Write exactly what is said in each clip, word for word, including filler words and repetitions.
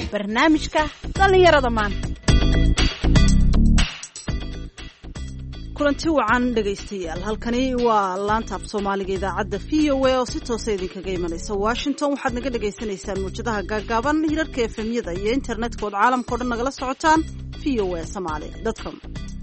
barnaamijka dhallinyarada maanta. kulanti wacan dhegaystayaal, halkani waa laanta af soomaaliga idaacadda v o a oo si toosa idinkaga imanaysa Washington. waxaad naga dhagaysanaysaan muujadaha gaagaaban, hirarka efemyada iyo internetka oo caalamka oo dhan nagala socotaan v o a somali dot com.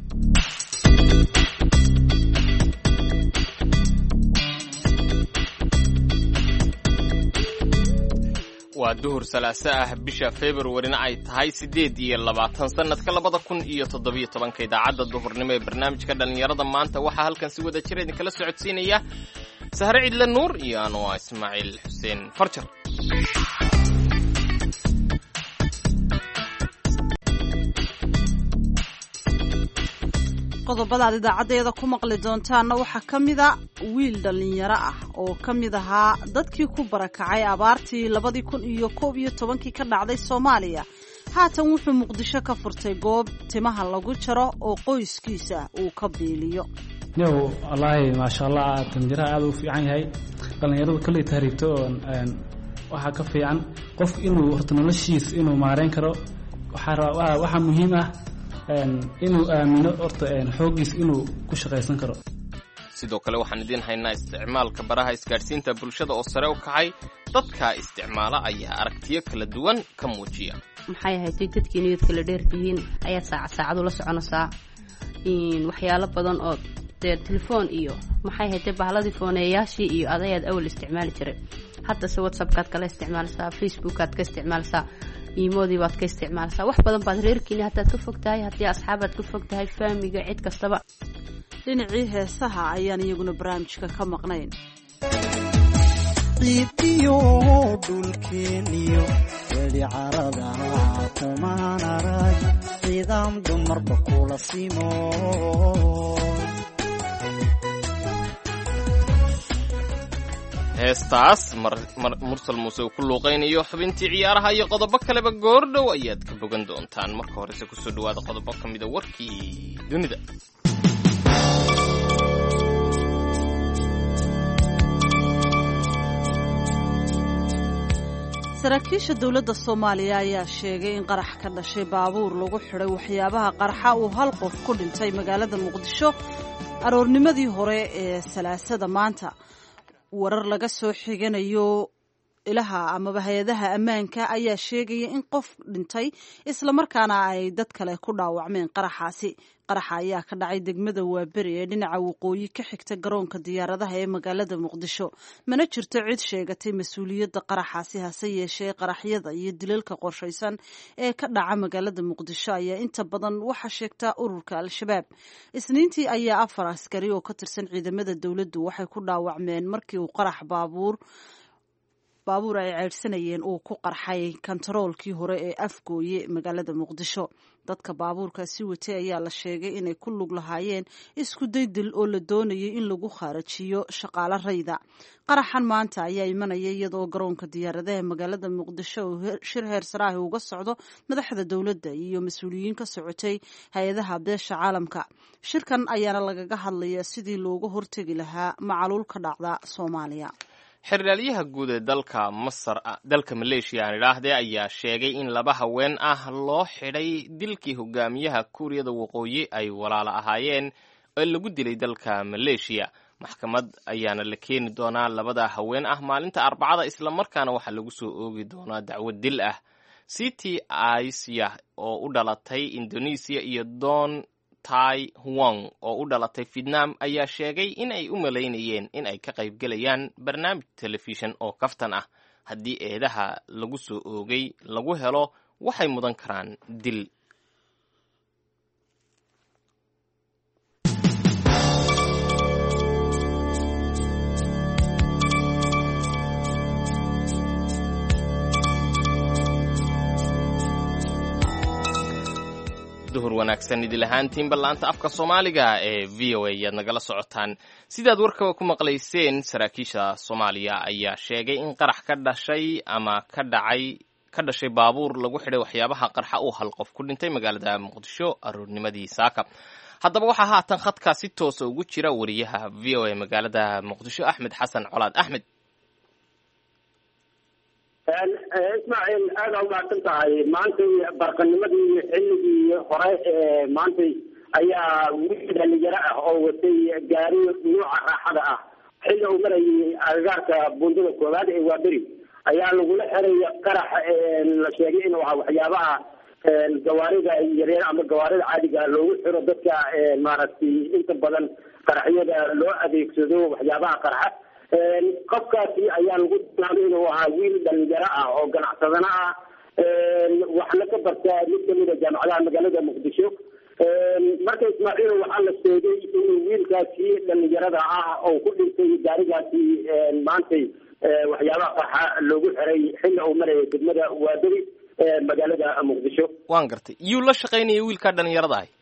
waa duhur salaaso ah bisha February-na ay tahay sideed iyo labaatan sanadka labada kun iyo toddobiyo tobanka. idaacadda duhurnimo ee barnaamijka dhalinyarada maanta waxaa halkan si wada jir idinkala socodsiinaya Sahre Cidla Nuur iyo anoo Ismaaciil Xuseen Farjar. qodobada aad idaacadeeda ku maqli doontaana waxaa ka mida wiil dhalinyaro ah oo ka mid ahaa dadkii ku barakacay abaartii labadii kun iyo koob iyo tobankii ka dhacday Soomaaliya. haatan wuxuu Muqdisho ka furtay goob timaha lagu jaro oo qoyskiisa uu ka biiliyo. yow wallaahi maasha Allah tanjira aad u fiican yahay. dhalinyaradu kale tahriibto waxa ka fiican qof inuu horta noloshiisa inuu maareyn karo. waxa waxa muhiim ah inuu aamino horta xoogiis inuu ku shaqaysan karo. sidoo kale waxaan idin haynaa isticmaalka baraha isgaadhsiinta bulshada oo sare u kacay. dadka isticmaala ayaa aragtiyo kala duwan ka muujiya. maxay ahayd dadkii niyad kala dheer yihiin ayaa saac saacad ula soconaysaa in waxyaalo badan oo telefoon iyo maxay ahayd bahladii fooneeyaashii iyo adayaad awal isticmaali jiray. hadda se WhatsApp-kaad kala isticmaalaysaa, Facebook-kaad ka isticmaalaysaa, iimoodii baad ka isticmaalaysaa. wax badan baad reerkiina hadaad ka fogtahay, haddii asxaabaad ka fogtahay, faamiga cid kastaba. dhinacii heesaha ayaan iyaguna barnaamijka ka maqnayn. ciidiyo dhulkeeniyo weli carada kumaan arag ciidam dumarba kula simo. heestaas mursal muuse uu ku luuqaynayo xubintii ciyaaraha iyo qodobo kaleba goordhow ayaad ka bogan doontaan. marka horese kusoo dhawaada qodobo ka mida warkii dunida. saraakiisha dowladda Soomaaliya ayaa sheegay in qarax ka dhashay baabuur lagu xidhay waxyaabaha qarxa uu hal qof ku dhintay magaalada Muqdisho aroornimadii hore ee salaasada maanta. warar laga soo xiganayo ilaha amaba hay'adaha ammaanka ayaa sheegaya in qof dhintay isla markaana ay dad kale ku dhaawacmeen qaraxaasi. qaraxa ayaa ka dhacay degmada Waaberi ee dhinaca waqooyi ka xigta garoonka diyaaradaha ee magaalada Muqdisho. mana jirto cid sheegatay mas'uuliyadda qaraxaasi, hase yeeshee qaraxyada iyo dilalka qorshaysan ee ka dhaca magaalada Muqdisho ayaa inta badan waxa sheegta ururka Al-Shabaab. Isniintii ayaa afar askari oo ka tirsan ciidamada dowladdu waxay ku dhaawacmeen markii uu qarax baabuur baabuur ay ceyrsanayeen uu ku qarxay kantaroolkii hore ee Afgooye magaalada Muqdisho. dadka baabuurkaasi watay ayaa la sheegay inay ku lug lahaayeen isku day dil oo la doonayay in lagu kharajiyo shaqaale rayda. qaraxan maanta ayaa imanaya iyadoo garoonka diyaaradaha magaalada Muqdisho uu shir heer sare ah uga socdo madaxda dowladda iyo mas'uuliyiin ka socotay hay'adaha beesha caalamka. shirkan ayaana lagaga hadlayaa sidii looga hortagi lahaa macaluul ka dhacda Soomaaliya. xirraaliyaha guud ee dalka Masar dalka Malaysia aan idhaahdee ayaa sheegay in laba haween ah loo xidhay dilkii hogaamiyaha Kuuriyada Waqooyi ay walaalo ahaayeen oo lagu dilay dalka Malaysia. maxkamad ayaana la keeni doonaa labada haween ah maalinta Arbacada, isla markaana waxaa lagu soo oogi doonaa dacwad dil ah. Siti Aisyah oo u dhalatay Indonesia iyo Don Tai Huang oo u dhalatay Vietnam ayaa sheegay in ay u malaynayeen in ay ka qayb galayaan barnaamij telefishan oo kaftan ah. haddii eedaha lagu soo oogay lagu helo waxay mudan karaan dil. duhur wanaagsan idil ahaantiinba laanta afka Soomaaliga ee V O A ayaad nagala socotaan. sidaad warkaba ku maqlayseen, saraakiisha Soomaaliya ayaa sheegay in qarax ka dhashay ama ka dhacay ka dhashay baabuur lagu xidhay waxyaabaha qarxa uu hal qof ku dhintay magaalada Muqdisho aroornimadii saaka. haddaba waxaa haatan khadka si toos ah ugu jira wariyaha V O A magaalada Muqdisho Axmed Xasan Colaad. Axmed ismaaciil aada u mahadsan tahay maantay barqanimadii xilligii hore ee maantay ayaa wiil dhalinyaro ah oo watay gaari nuuca raaxada ah xilli uu marayay agagaarka buundada koowaad ee waaberi ayaa lagula xiray qarax la sheegay inuu ahaa waxyaabaha gawaarida yaryar ama gawaarida caadiga loogu xiro dadka maaragtay inta badan qaraxyada loo adeegsado waxyaabaha qaraxa qofkaasi ayaa lagu tilmaamay inuu ahaa wiil dhalinyaro ah oo ganacsadana ah waxna ka barta mid kamid a jaamacadaha magaalada muqdisho marka ismaaciil waxaa la sheegay inuu wiilkaasi dhalinyarada ah oo ku dhintay gaarigaasi maantay waxyaabaha qarxa loogu xiray xilli uu marayay degmada waaberi magaalada muqdisho. waan gartay yuu la shaqaynayay wiilkaa dhalinyarada ahay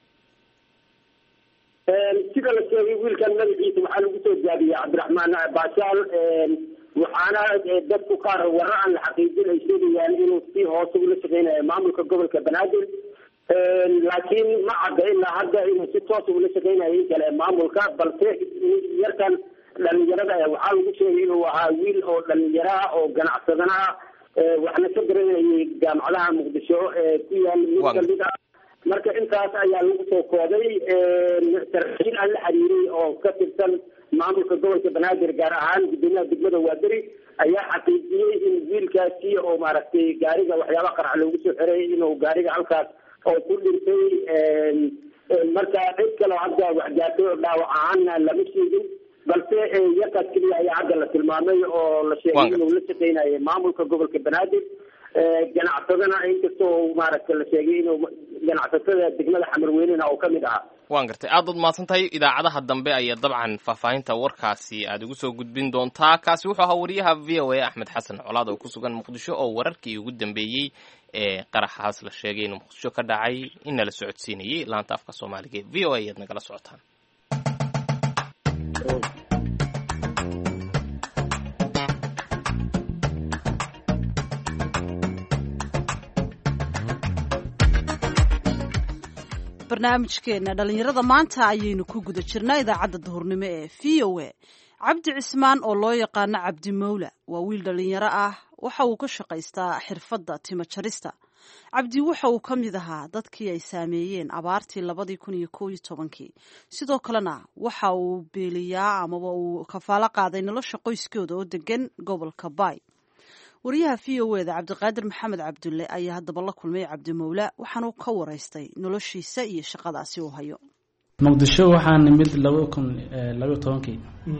sida la sheegay wiilkan magaciisa waxaa lagu soo jaabiyey cabdiraxmaan baashaal waxaana dadku qaar warar aan la xaqiijin ay sheegayaan inuu si hoose ula shaqeynayo maamulka gobolka banaadir laakiin ma cadda ilaa hadda inuu si toos ula shaqeynayo in kale maamulka balse yarkan dhalinyarada waxaa lagu sheegay inuu ahaa wiil oo dhalinyaro ah oo ganacsadana ah waxna ka garanayay jaamacadaha muqdisho ku yaal mid kamid ah marka intaas ayaa lagu soo koobay saraakiil aan la xiriiray oo ka tirsan maamulka gobolka banaadir gaar ahaan gudoomiyaha degmada waaberi ayaa xaqiijiyey in wiilkaasi oo maaragtay gaariga waxyaaba qarax loogu soo xiray inuu gaariga halkaas oo ku dhintay marka cid kaleo hadda waxgaato dhaawac ahaana lama sheegin balse yarkaas keliya ayaa hadda la tilmaamay oo la sheegay inuu la shaqeynayo maamulka gobolka banaadir ganacsadana inkastoo maaragta la sheegay inuu ganacsatada degmada xamarweynena oo kamid ahaa. waan gartay aad baad mahadsan tahay idaacadaha dambe ayaa dabcan faahfaahinta warkaasi aad ugu soo gudbin doontaa kaasi wuxuu ahaa wariyaha v o a axmed xasan colaad oo ku sugan muqdisho oo wararkii ugu dambeeyey ee qaraxaas la sheegay inuu muqdisho ka dhacay in nala socodsiinayay laanta afka soomaaliga ee v o a ayaad nagala socotaan. barnaamijkeena dhalinyarada maanta ayaynu ku guda jirnaa idaacadda duhurnimo ee v o a cabdi cismaan oo loo yaqaano cabdi mawla waa wiil dhalinyaro ah waxa uu ka shaqaystaa xirfadda timo jarista. cabdi waxa uu ka mid ahaa dadkii ay saameeyeen abaartii labadii kun iyo kow iyo tobankii sidoo kalena waxa uu beeliyaa amaba uu kafaalo qaaday nolosha qoyskooda oo degan gobolka baay. wariyaha v o eda cabdiqaadir maxamed cabdulle ayaa haddaba la kulmay cabdi mawla waxaanu ka waraystay noloshiisa iyo shaqadaasi uu hayo. muqdisho waxaa nimid laba kun labayo tobankii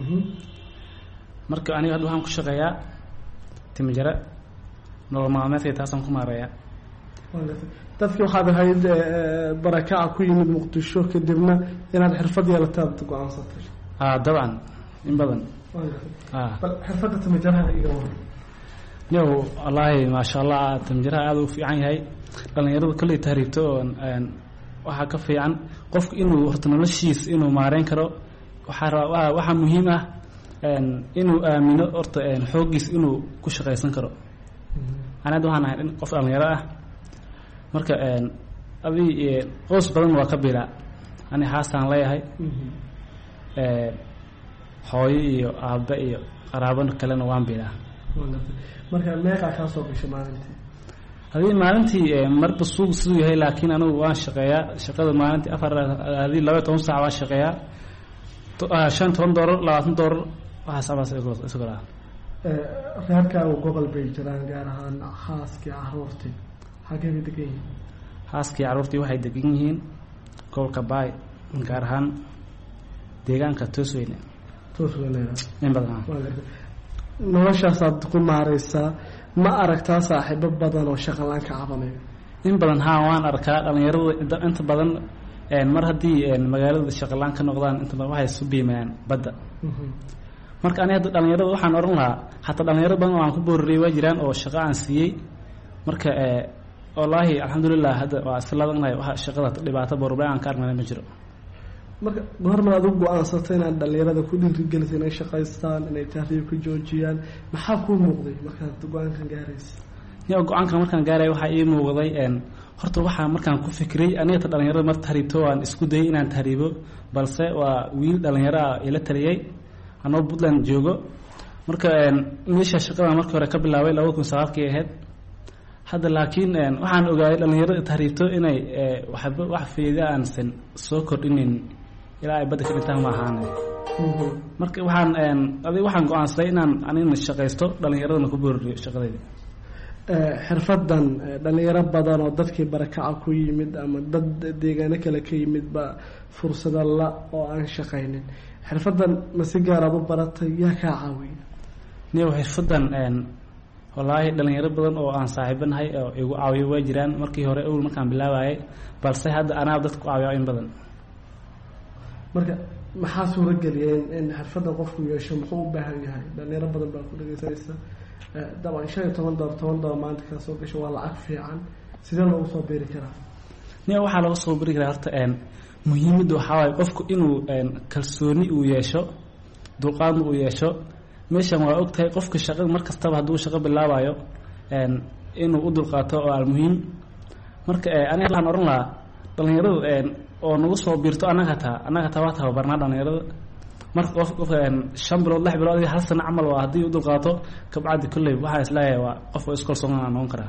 marka aniga hadda waxaan ku shaqeeyaa timijara nolol maalmeedkay taasaan ku maareeyaa. dadkii waxaad ahayd barakaca ku yimid muqdisho kadibna inaad xirfad yeelataad go-aansatay. ah dabcan in badan. bal xirfadda timijaraha iga waran. yow wallaahi maasha allah timijaraha aada u fiican yahay dhalinyarada kolley tahriibto waxaa ka fiican qofku inuu horta noloshiis inuu maareyn karo waxaa rabaa waxaa muhiim ah inuu aamino horta xooggiis inuu ku shaqaysan karo. anad waxaan ahay qof dhalinyaro ah marka adi qoys badan waa ka bilaa ani haastaan leeyahay hooyo iyo aabe iyo qaraabo kalena waan bilaa. marka meeqa kaa soo gashay maalintii? hadii maalintii marba suuq siduu yahay laakiin anigu waan shaqeeyaa shaqada maalintii afar hadii laba toban saac waan shaqeeyaa shan toban doolar labaatan doolar waxaas abaas isu galaa. reerkaagu gobol bay jiraan gaar ahaan xaaskii caruurtii xagee bay degan yihiin? xaaskii caruurtii waxay degan yihiin gobolka baay gaar ahaan deegaanka toosweyne. toosweyne in badan noloshaasaad ku maareysaa ma aragtaa saaxiibo badan oo shaqo la-aan ka cabanayo? in badan haa waan arkaa dhalinyarada inta badan mar haddii magaalada shaqo la-aan ka noqdaan inta badan waxay isu biimayaan badda. marka ani hadda dhalinyarada waxaan oran lahaa hataa dhalinyaro badan oo aan ku boorariyay waa jiraan oo shaqo aan siiyey marka wallaahi alxamdulilah hadda waa iska laadanahay waxa shaqada dhibaato boorbe aan ka argnay ma jiro. marka goorma aad u go-aansatay inaad dhalinyarada ku dhiirigelisay inay shaqaystaan inay tahriibka joojiyaan maxaa kuu muuqday markaad go-aankan gaaraysa? ya go-aankan markaan gaaraya waxaa ii muuqday horta waxaa markaan ku fikiray aniga ta dhalinyarada mar tahriibto waan isku dayay inaan tahriibo balse waa wiil dhalinyaro ah ila taliyay anoo puntland joogo marka meesha shaqada markii hore ka bilaabay laba kun sagaalkii ahayd hadda laakiin waxaan ogaaday dhalinyarada tahriibto inay waxba wax faa'iido aansan soo kordhinin ilaa ay badda ka dhintaan ma ahaan marka waxaan adiga waxaan go'aansaday inaan anina shaqaysto dhalinyaradana ku booriyo shaqadayda xirfadan dhalinyaro badan oo dadkii barakaca ku yimid ama dad deegaano kale ka yimid ba fursado la oo aan shaqaynin xirfadan ma si gaar ah u baratay yaa kaa caawiya niyo xirfadan wallaahi dhalinyaro badan oo aan saaxiibanahay oo igu caawiyo waa jiraan markii hore awal markaan bilaabayay balse hadda anaa dadku caawiyo in badan marka maxaa suurageliyeen in xirfadan qofku yeesho muxuu u baahan yahay dhalinyaro badan baa ku dhageysanaysa dabcan shan iyo toban dolar toban dolar maanta kaa soo gasho waa lacag fiican sidee loogu soo beeri karaa niyo waxaa lagu soo beeri karaa horta muhiimadda waxaa waaye qofku inuu kalsooni uu yeesho dulqaadna uu yeesho meeshan waa ogtahay qofka shaqada mar kastaba hadduu shaqo bilaabayo inuu u dulqaato oo almuhiim marka aniga waxaan oran lahaa dhalinyaradu oo nagu soo biirto annaga hataa annaga hataa waa tababarnaa dhalinyarada marka qof qofka shan bilood lix bilood hal sano camal waa haddii u dulqaato kabacdi kolley waxaan isleeyahay waa qof oo iskalsoonaan noqon karaa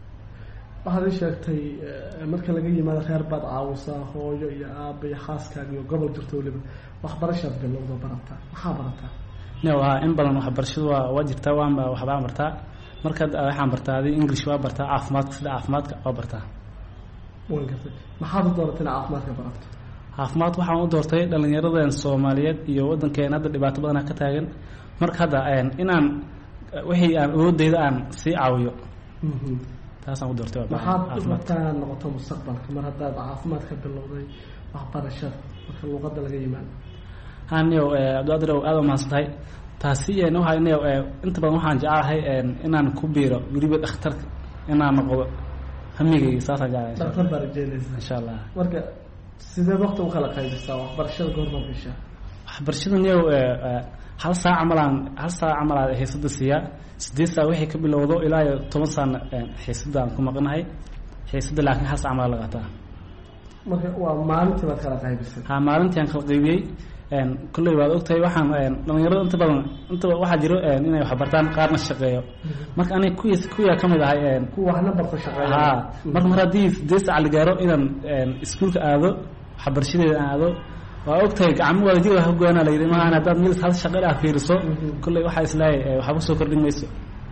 waxaad ii sheegtay marka laga yimaado reer baad caawisaa hooyo iyo aaba iyo xaaskaaga iyo gobol jirto weliba waxbarashaad bilowda barataa maxaa barataa ne waa in badan waxbarashadu waa waa jirtaa waanba waxbaan bartaa markaad waxaan bartaa adi english waa bartaa caafimaadka sida caafimaadka waa bartaa waan gartay maxaad u dooratay inaad caafimaadka barato caafimaad waxaan u doortay dhalinyaradan soomaaliyeed iyo waddankeena hadda dhibaato badana ka taagan marka hadda inaan wixii aan awoodeyda aan sii caawiyo taasaan u doortay maxaad rabtaa noqoto mustaqbalka mar haddaad caafimaad ka bilowday waxbarashada marka luuqadda laga yimaado haniyo abdiqaadir aad u mahadsantahay taasi waxaa niyo inta badan waxaan jecelahay inaan ku biiro weliba dhakhtarka inaan noqdo hamigayga saasaan jecelahay dhakhtar baa rajeynaysa insha allah marka sidee waqti u kala qaybistaa waxbarashada goorma bisha waxbarashada niyo hal saac camalaan hal saac camalaad xiisada siiyaa sideed saac wixii ka bilowdo ilaa iyo toban saan xiisada aan ku maqanahay xiisada laakiin hal saac camal laga qaataa marka waa maalintii baad kala qaybisay ha maalintii aan kala qaybiyey kolley waad ogtahay waxaan dhalinyarada inta badan inta waxaa jiro inay wax bartaan qaarna shaqeeyo marka aniga kuwiis kuwiyaa ka mid ahay kuwa waxna barta shaqeeya ha marka mar haddii sideed saac la gaaro inaan iskuulka aado waxbarashadeeda aan aado waa ogtahay gacmo wadajir wax go'aana la yidhi maahan haddaad mid hal shaqo ah fiiriso kolley waxaa isleeyahay waxba soo kordhin mayso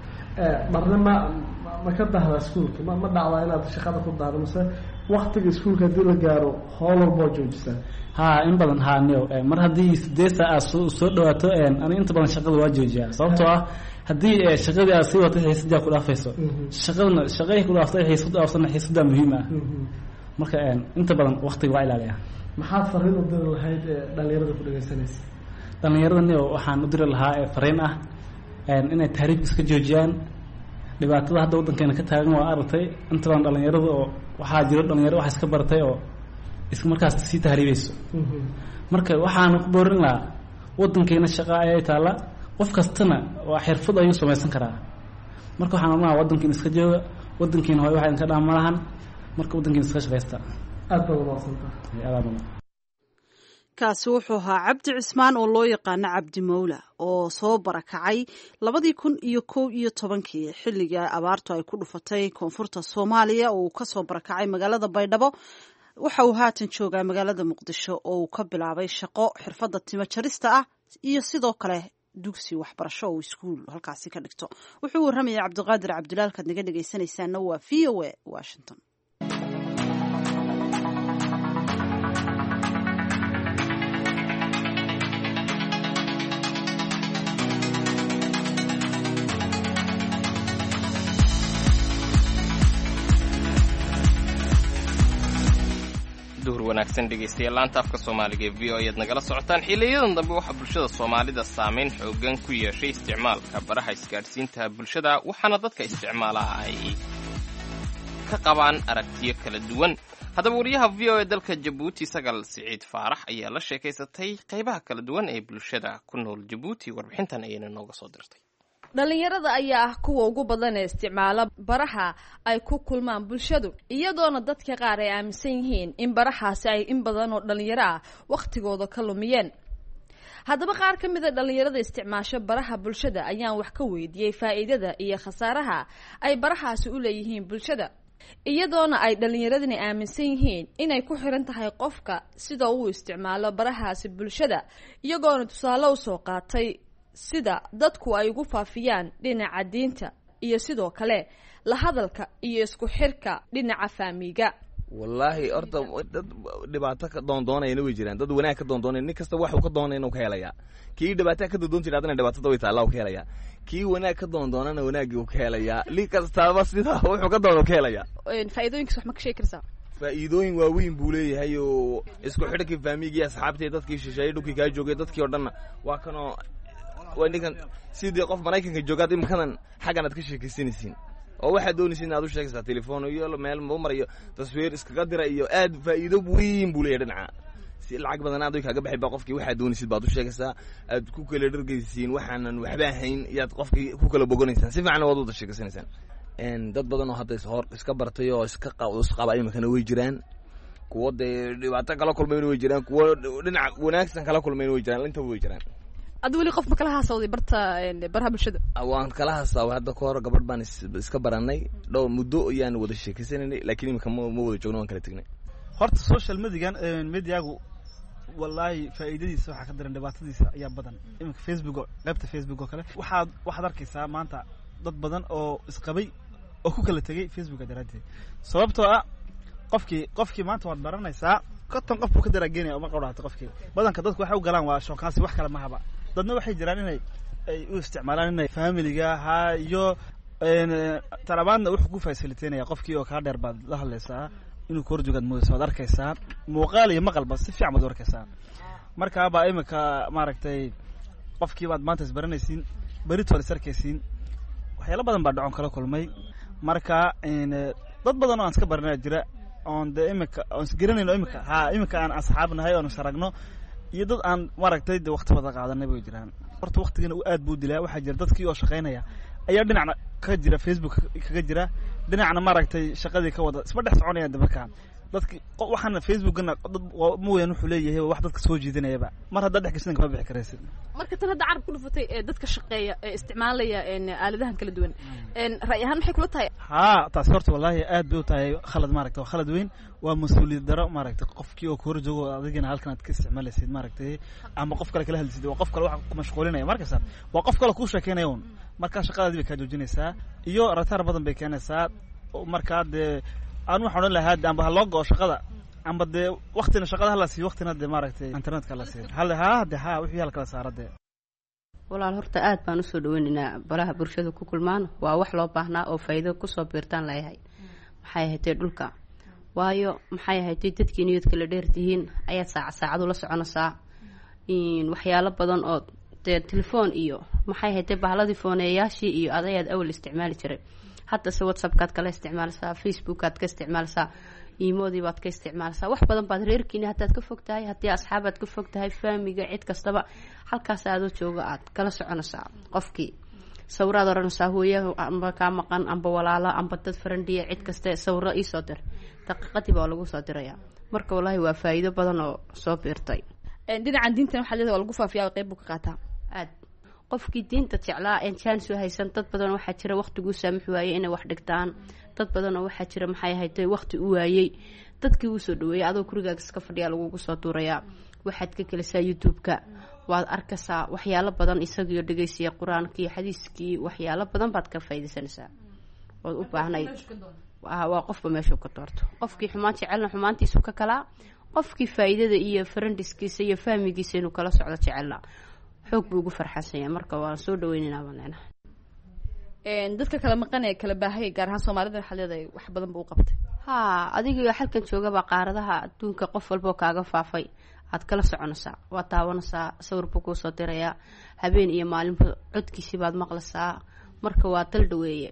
marna ma ma ka dahda iskuulka ma ma dhacdaa inaad shaqada ku dahdo mise waktiga iskuulka haddii la gaaro howl walboo joojisaa ha in badan ha niyo mar haddii sideed saac aad soo soo dhawaato ani inta badan shaqada waa joojiyaa sababtoo ah haddii shaqadii aad sii wato xiisadaa ku dhaafayso shaqadana shaqadii ku dhaaftay xiisada dhaafsana xiisadaa muhiim ah marka inta badan waktiga waa ilaaliya maxaad fariin u diri lahayd dhalinyarada ku dhageysanaysa dhalinyarada niyo waxaan u diri lahaa fariin ah inay tahriibka iska joojiyaan dhibaatada hadda waddankeena ka taagan waa aragtay inta badan dhalinyarada oo waxaa jiro dhalinyaro wax iska baratay oo is markaas sii tahriibayso marka waxaan ku boorin lahaa waddankeena shaqa ayay taalla qof kastana waa xirfad ayuu samaysan karaa marka waxaan oranaa waddankeena iska jooga waddankeena hooy waxay ka dhaan malahan marka waddankeena iska shaqaysta aad baad umaadsantahay aad baad kaasi wuxuu ahaa cabdi cismaan oo loo yaqaano cabdi mawla oo soo barakacay labadii kun iyo kow iyo tobankii xilliga abaartu ay ku dhufatay koonfurta soomaaliya oo uu kasoo barakacay magaalada baydhabo waxa uu haatan joogaa magaalada muqdisho oo uu ka bilaabay shaqo xirfadda timo jarista ah iyo sidoo kale dugsi waxbarasho oo iskuul halkaasi ka dhigto wuxuu warramaya cabdiqaadir cabdilaalkaad naga dhegaysanaysaana waa v o a washington duhur wanaagsan dhegaystayaal laanta afka soomaaliga ee v o ayaad nagala socotaan xiliyadan dambe waxaa bulshada soomaalida saameyn xoogan ku yeeshay isticmaalka baraha isgaadhsiinta bulshada waxaana dadka isticmaalaha ay ka qabaan aragtiyo kala duwan haddaba wariyaha v o e dalka jabuuti sagal siciid faarax ayaa la sheekaysatay qaybaha kala duwan ee bulshada ku nool jabuuti warbixintan ayayna nooga soo dirtay dhalinyarada ayaa ah kuwa ugu badan ee isticmaala baraha ay ku kulmaan bulshadu iyadoona dadka qaar ay aaminsan yihiin in barahaasi ay in badan oo dhalinyaro ah wakhtigooda ka lumiyeen haddaba qaar ka mid a dhallinyarada isticmaasho baraha bulshada ayaan wax ka weydiiyey faa'iidada iyo khasaaraha ay barahaasi u leeyihiin bulshada iyadoona ay dhallinyaradani aaminsan yihiin inay ku xiran tahay qofka sida uu isticmaalo barahaasi bulshada iyagoona tusaale usoo qaatay sida dadku ay ugu faafiyaan dhinaca diinta iyo sidoo kale la hadalka iyo isku xirka dhinaca faamiga. wallaahi horta dad dhibaato ka doondoonayana way jiraan, dad wanaag ka doondoonaya, nin kasta wax uu ka doonaya inuu ka helayaa. kii dhibaato ka doondoon jiray haddana dhibaatada way taallaa uu ka helayaa, kii wanaag ka doondoonana wanaagii uu ka helayaa, li kastaaba sidaa wuxuu ka doono ka helayaa. faa'iidooyinkiis wax ma ka sheegi kartaa? faa'iidooyin waaweyn buu leeyahay oo isku xidhkii faamigii asxaabtii dadkii shisheeyay dhulkii kaa joogay dadkii oo dhanna waa kanoo waa ninkan sidii qof maraykanka joogaad imikadan xaggan aad ka sheekaysanaysiin oo waxaad doonaysiin inaad u sheegaysaa telefoon iyo meel u marayo taswiir iskaga dira iyo aad faa'iido weyn buu leeyahay dhinaca si lacag badan aad kaaga baxay baa qofkii waxaad doonaysid baad u sheegaysaa aad ku kala dhargaysiin waxaanan waxba ahayn iyaad qofkii ku kala bogonaysaan si fiican waad wada sheekaysanaysaan. dad badan oo hadda hor iska bartay oo iska qaba imikana way jiraan, kuwo dee dhibaato kala kulmayna way jiraan, kuwo dhinaca wanaagsan kala kulmayna way jiraan, intaba way jiraan. ad weli qof ma kala haasawday barta baraha bulshada? waan kala haasaway hadda ka hor gabadh baan iska baranay dhowr muddo ayaan wada sheekaysanaynay laakiin imika ma wada joogno waan kala tegnay. horta social medigan mediagu wallaahi faa'iidadiisa waxaa ka daran dhibaatadiisa ayaa badan. iminka facebook qaybta facebook oo kale waxaad waxaad arkaysaa maanta dad badan oo isqabay oo ku kala tegay facebooka daraaddeed, sababtoo ah qofkii qofkii maanta waad baranaysaa konton qof buu ka daraagenaya uma qawdhaatay qofkii. badanka dadku waxay u galaan waa shookaansi, wax kale mahaba. dadna waxay jiraan inay ay u isticmaalaan inay familiga ha iyo talabaadna wuxuu ku facilitaynaya qofkii oo kaa dheer baad la hadlaysaa inuu ku horjoogaad moodaysa waad arkaysaa muuqaal iyo maqalba si fiican baad u arkaysaa. markaabaa imika maaragtay qofkii baad maanta isbaranaysiin beritood is arkaysiin, waxyaalo badan baa dhacon kala kulmay. marka dad badan oo aan iska baranaya jira oon dee imika oon isgaranayno imika ha imika aan asxaab nahay oon is aragno iyo dad aan maaragtay dee waqti wada qaadanay bay jiraan. horta waqtigana u aad buu dilaa. waxaa jira dadkii oo shaqaynaya ayaa dhinacna ka jira facebook kaga jira, dhinacna maaragtay shaqadii ka wada isma dhex soconayaan de markaa dadki waxaana facebookana dad mooyaan wuxuu leeyahay wax dadka soo jiidanayaba mar haddaad dhex gashan kama bixi karaysid. marka tan hadda carab ku dhufatay ee dadka shaqeeya ee isticmaalaya aaladahan kala duwan ra'yi ahaan maxay kula tahay? haa taasi horta wallaahi aad bay u tahay khalad, maaragtay waa khalad weyn, waa mas-uuliyad daro. maaragtay qofkii oo ku hor joogo adigana halkan aad ka isticmaalaysid maaragtay ama qof kale kala hadlisid waa qof kale wax ku mashquulinaya markasta waa qof kale kuu sheekeynaya un markaa shaqadaadii bay kaa joojinaysaa iyo rataar badan bay keenaysaa. markaa dee aan waxaan odhan lahaa amba ha loo go-o shaqada amba dee waktina shaqada hala siiyo waktina dee maaragtay internetka hala siiyo hal haa de haa wixii halkala saara dee. walaal horta aad baan usoo dhaweynaynaa baraha bulshada ku kulmaan, waa wax loo baahnaa oo faa'iido kusoo biirtaan layahay. maxay ahaydee dhulka waayo maxay ahaydee dadkii niyadka la dheertihiin ayaad saaca saacad ula soconaysaa waxyaalo badan oo dee telefoon iyo maxay ahaydee bahladii fooneeyaashii iyo adayaad awal isticmaali jiray. haddase whatsappkaad kala isticmaalaysaa, facebookaad ka isticmaalaysaa, imoodii baad ka isticmaalaysaa, wax badan baad reerkiini haddaad ka fog tahay, haddii asxaabaad ka fog tahay, faamiga cid kastaba halkaas aadoo jooga aad kala soconaysaa. qofkii sawiraad oranaysaa hooyaha amba kaa maqan amba walaalo amba dad farandhiya cid kaste sawiro iisoo dir, daqiiqadii baa lagu soo dirayaa. marka wallaahi waa faa'iido badan oo soo biirtay. dhinacan diintan waxaa leedahay waa lagu faafiyaa qayb buu ka qaataa. aad qofkii diinta jeclaa een jaan soo haysan dad badan waxaa jira waqtiguu saamix waayey inay wax dhigtaan, dad badan oo waxaa jira maxay ahayd waqti u waayey dadkii uu soo dhaweeyay adoo gurigaaga iska fadhiya lagugu soo tuurayaa. waxaad ka kelisaa youtube-ka waad arkaysaa waxyaalo badan isagiyo dhegeysiya qur-aankii xadiiskii waxyaalo badan baad ka faa'iidaysanaysaa. waad u baahnayd waa qofba meeshuu ka doorto, qofkii xumaan jecelna xumaantiisu ka kalaa, qofkii faa'iidada iyo farandiskiisa iyo fahmigiisa inuu kala socdo jecelna xoog buu ugu farxansanya. marka waa soo dhaweynaynaa baan leenahay. dadka kala maqan ee kala baahaya gaar ahaan soomaalida waxaa leedahay wax badan buu u qabtay. haa adiga halkan joogaba qaaradaha adduunka qof walboo kaaga faafay aad kala soconaysaa, waad taawanaysaa, sawir buu kuu soo dirayaa, habeen iyo maalinba codkiisii baad maqlaysaa. marka waa dal dhaweeye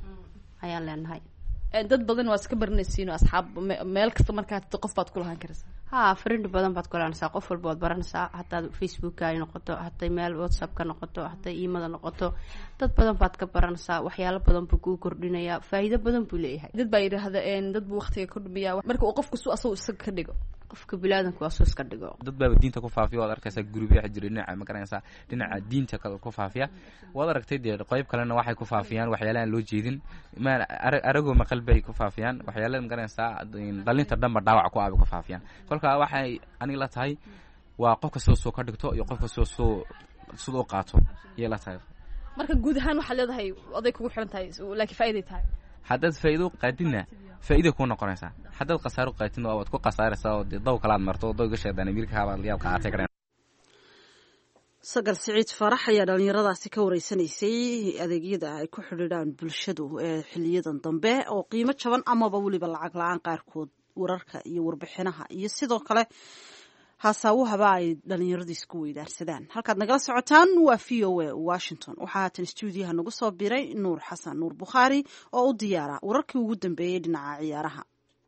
ayaan leenahay. dad badan waa iska baranaysiin oo asxaab meel kasta markaad qof baad ku lahaan karaysaa. haa friend badan baad ku lahanaysaa, qof walba waad baranaysaa, hataa facebooka ay noqoto, hataa meel whatsapp ka noqoto, hataa email noqoto, dad badan baad ka baranaysaa. waxyaalo badan buu kuu kordhinayaa, faa'iido badan buu leeyahay. dad baa yidhaahda dad buu waqtiga ka dhumiyaa marka uu qofku su asagu isaga ka dhigo qofka bilaadanku waa soo iska dhigo dad baa diinta ku faafiya waad arkaysaa gurubyo xajir dhinaca ma garanaysaa dhinaca diinta kale ku faafiya waad aragtay dee qayb kalena waxay ku faafiyaan waxyaalaha aan loo jeedin ma arago maqal bay ku faafiyaan waxyaalaha ma garanaysaa dhalinta dhanba dhaawac ku aabi ku faafiyaan kolka waxay aniga la tahay waa qofka soo soo ka dhigto iyo qofka soo soo sidoo qaato iyo la tahay marka guud ahaan waxa leedahay oday kugu xiran tahay laakiin faa'iido tahay haddaad faa'iido qaadina faa'iido ku noqonaysaa haddaad khasaaro qaadina waad ku khasaaraysaa oo daw kalaad marto dawga sheedan amirka habaad liyaad qaatay kareen sagal siciid farax ayaa dhalinyaradaasi ka wareysanaysay adeegyada ay ku xidhiidhaan bulshadu ee xiliyadan dambe oo qiimo jaban amaba weliba lacag la-aan qaarkood wararka iyo warbixinaha iyo sidoo kale hasaawahaba ay dhalinyaradu isku weydaarsadaan halkaad nagala socotaan waa v o a washington waxaa haatan stuudiyaha nagu soo biray nuur xasan nuur bukhaari oo u diyaara wararkii ugu dambeeyey dhinaca ciyaaraha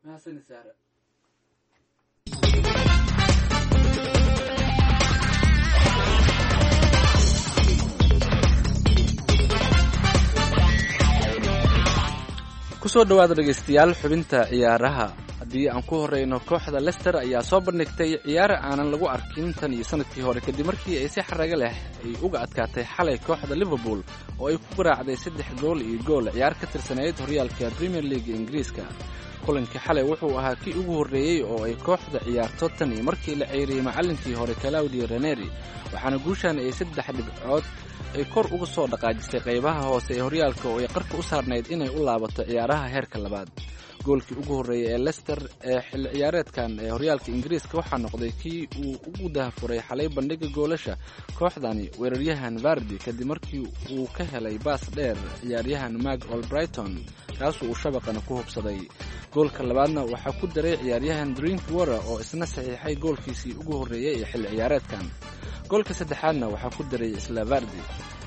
kusoo dhawaada dhegeystayaal xubinta ciyaaraha haddii aan ku horeyno kooxda Leicester ayaa soo bandhigtay ciyaar aanan lagu arkin tan iyo sanadkii hore kadib markii ay si xaraga leh ay uga adkaatay xalay kooxda Liverpool oo ay ku garaacday saddex gool iyo gool ciyaar ka tirsaneyd horyaalka Premier League Ingiriiska kulankii xalay wuxuu ahaa kii ugu horeeyay oo ay kooxda ciyaarto tan iyo markii la ceyriyay macallinkii hore Claudio Ranieri waxaana guushan ay saddex dhibcood ay kor uga soo dhaqaajisay qaybaha hoose ee horyaalka oo ay qarka u saarnayd inay u laabato ciyaaraha heerka labaad goolkii ugu horeeyay ee Leicester ee xilli ciyaareedkan ee horyaalka Ingiriiska waxaa noqday kii uu ugu daahfuray xalay bandhiga goolasha kooxdani weeraryahan Vardy kadib markii uu ka helay baas dheer ciyaaryahan Mark Albrighton kaas uu shabaqana ku hubsaday goolka labaadna waxaa ku daray ciyaaryahan Drinkwater oo isna saxiixay goolkiisii ugu horeeyay ee xilli ciyaareedkan goolka saddexaadna waxaa ku daray isla Vardy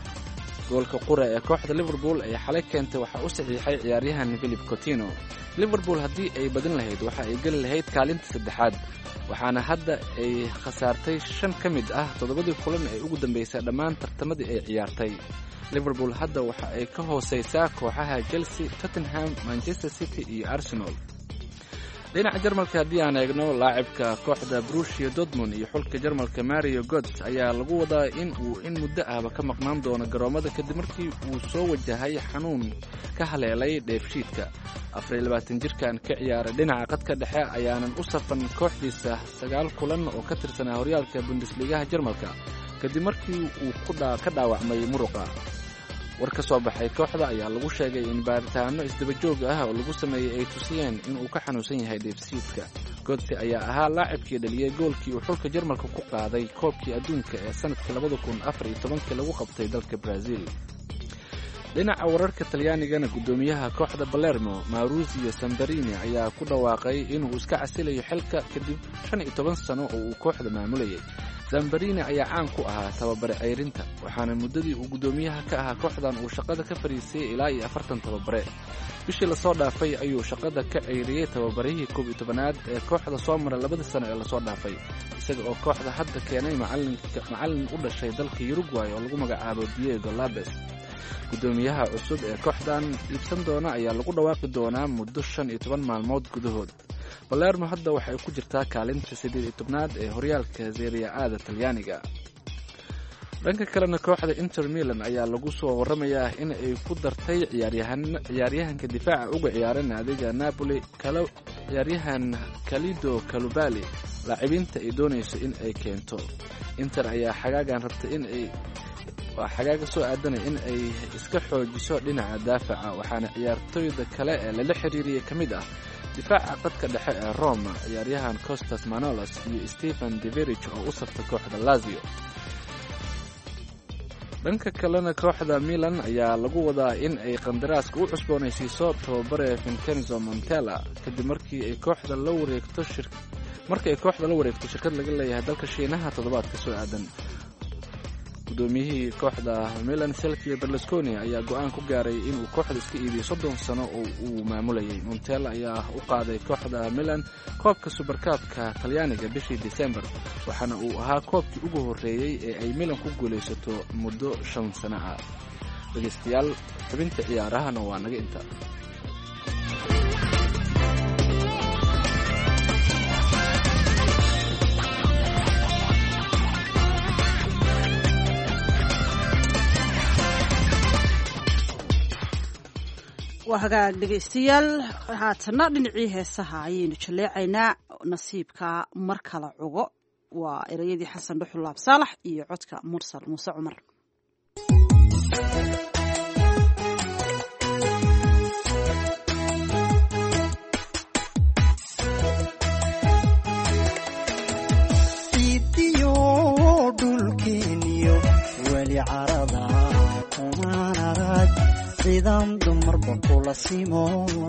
goolka qura ee kooxda Liverpool ay xalay keentay waxa uu saxiixay ciyaaryahan Philip Coutinho Liverpool haddii ay badan lahayd waxa ay gali lahayd kaalinta saddexaad waxaana hadda ay khasaartay shan ka mid ah toddobadii kulan ee ugu dambeysay dhammaan tartamadii ay ciyaartay Liverpool hadda waxa ay ka hooseysaa kooxaha Chelsea, Tottenham, Manchester City iyo Arsenal dhinaca Jarmalka haddii aan eegno laacibka kooxda Borussia Dortmund iyo xulka Jarmalka Mario Götze ayaa lagu wadaa in uu in muddo ahba ka maqnaan doono garoomada kadib markii uu soo wajahay xanuun ka haleelay dheefshiidka afar iyo labaatan jirkan ka ciyaara dhinaca qadka dhexe ayaanan u safan kooxdiisa sagaal kulan oo ka tirsanaa horyaalka Bundesliga Jarmalka kadib markii uu ka dhaawacmay muruqa war ka soo baxay kooxda ayaa lagu sheegay in baaritaano isdaba joog ah oo lagu sameeyay ay tusiyeen in uu ka xanuunsan yahay dheefshiidka Götze ayaa ahaa laacibkii dhaliyay goolkii uu xulka Jarmalka ku qaaday koobkii adduunka ee sanadkii labada kun afar iyo tobankii lagu qabtay dalka Brazil dhinaca wararka Talyaanigana gudoomiyaha kooxda Palermo Maurizio Sammarini ayaa ku dhawaaqay inuu iska casilayo xilka kadib shan iyo toban sano oo uu kooxda maamulayay Zambarini ayaa caan ku ahaa tababare ceyrinta waxaana muddadii uu gudoomiyaha ka ahaa kooxdan uu shaqada ka fariisay ilaa iyo afartan tababare bishii lasoo dhaafay ayuu shaqada ka ceyriyay tababarihii koob iyo tobanaad ee kooxda soo maray labadii sano ee lasoo dhaafay isaga oo kooxda hadda keenay macalinka macallin u dhashay dalka Uruguay oo lagu magacaabo Diego Lopez gudoomiyaha cusub ee kooxdan iibsan doona ayaa lagu dhawaaqi doonaa muddo shan iyo toban maalmood gudahood Palermo hadda waxay ku jirtaa kaalinta siddeed iyo tobnaad ee horyaalka Serie A Talyaaniga dhanka kalena kooxda Inter Milan ayaa lagu soo waramayaa in ay ku dartay ciyaaryahan ciyaaryahanka difaaca uga ciyaara naadiga Napoli kala ciyaaryahan Khalido Koulibaly laacibiinta ay doonayso in ay keento Inter ayaa xagaagan rabtay in ay waa xagaaga soo aadanay in ay iska xoojiso dhinaca daafaca waxaana ciyaartoyda kale ee lala xiriiriyay kamid ah difaaca qadka dhexe ee Roma ciyaaryahan Costas Manolas iyo Stefan Deverich oo u saftay kooxda Lazio dhanka kalena kooxda Milan ayaa lagu wadaa in ay qandaraaska u cusboonaysiiso tababare Vincenzo Montella kadib markii ay kooxda la wareegto shir markii ay kooxda la wareegto shirkad laga leeyahay dalka Shiinaha toddobaadka soo aadan gudoomiyihii kooxda Milan Silvio Berlusconi ayaa go'aan ku gaaray inuu kooxda iska iibiyo soddon sano oo uu maamulayay Montella ayaa u qaaday kooxda Milan koobka Super Cup-ka Talyaaniga bishii December waxaana uu ahaa koobkii ugu horeeyay ee ay Milan ku guuleysato muddo shan sano ah dhageystayaal xubinta ciyaarahana waa naga inta waa hagaag dhegaystayaal haatana dhinacii heesaha ayaynu jaleecaynaa nasiibka mar kala cugo waa ereyadii xasan dhuxul laab saalax iyo codka mursal muuse cumar idiyo dhulkeeniyo weli carada kumaan arag sidaan dumarba kula simo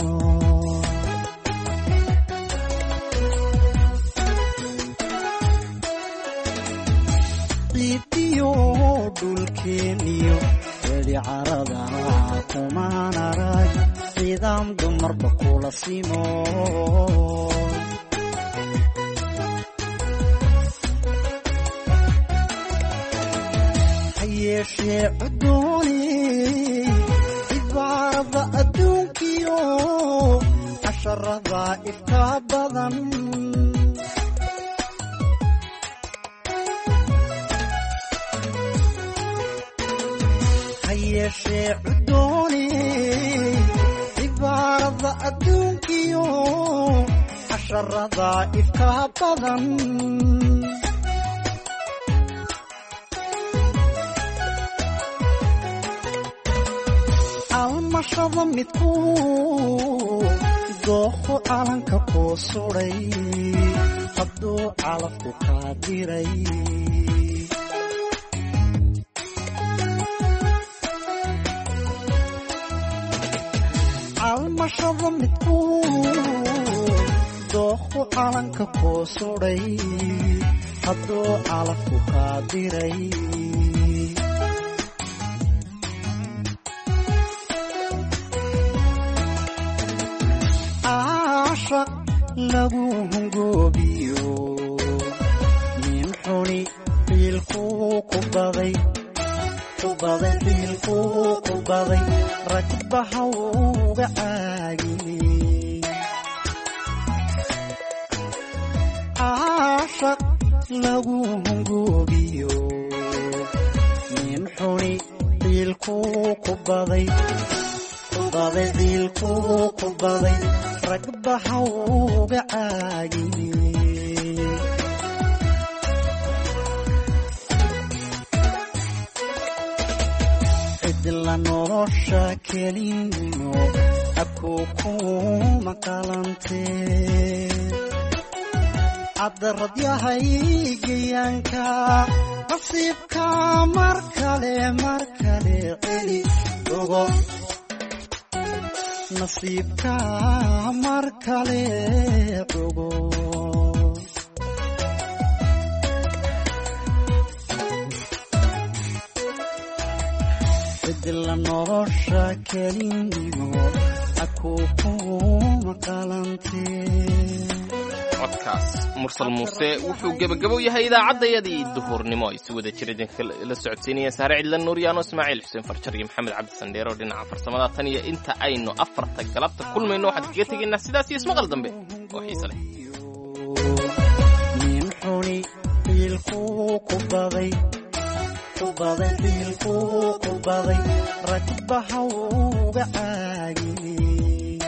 idiyo dhulkeeniyo weli carada kumaan arag sidaan dumarba kula simo hayeeshee cudooni ibaarada adduunkiyo casharada ifka badan hayeeshee cudooni ibaarada adduunkiyo casharada ifka badan almashada midku dooqo calanka kuu suday hadduu calafku kaa diray almashada midku dooqo calanka kuu suday hadduu calafku kaa diray lagu hungoobiyo nin xuni xiilkuu ku baday ku baday xiilkuu ku baday ragbaha uga caagine caashaq lagu hungoobiyo nin xuni xiilkuu ku baday ku baday xiilkuu ku baday ragbaha uga caagine cidla nolosha kelino abkuu kuma qalantee cabdarad yahay gayaanka nasiibka mar kale mar kale celi ogo nasiibka mar kale ogo cidla nolosha kelino abkuu kuma qalantee codkaas mursal muuse wuxuu gebagabow yahay idaacaddayadii duhurnimo ay si wada jira idinka la socodsiinayeen saare cidla nuuryaano ismaaciil xuseen farjar iyo maxamed cabdi sandheero dhinaca farsamada tan iyo inta aynu afarta galabta kulmayno waxaan kaga tegaynaa sidaas iyo ismaqal dambe oo xiise leh nin xuni xiilkuu ku baday ku baday xiilkuu ku baday ragbaha uga caagine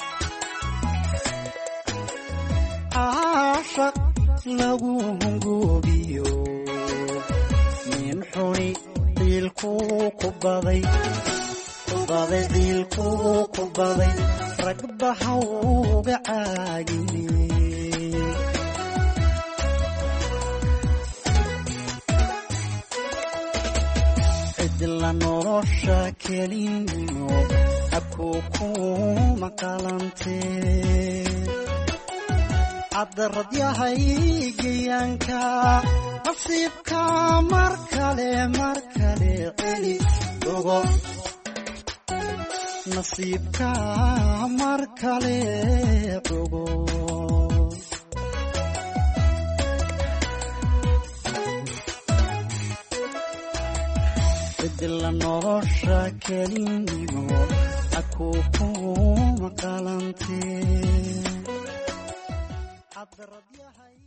caashaq lagu hungoobiyo nin xuni xiilkuu ku baday ku baday xiilkuu ku baday ragbaha uga caagine cidla nolosha kelino abkuu kuma qalantee cabdarad yahay gayaanka nasiibka mar kale mar kale celi ogo nasiibka mar kale ogo cidla nolosha kelino abkuu kuma qalantee cabdarad yahay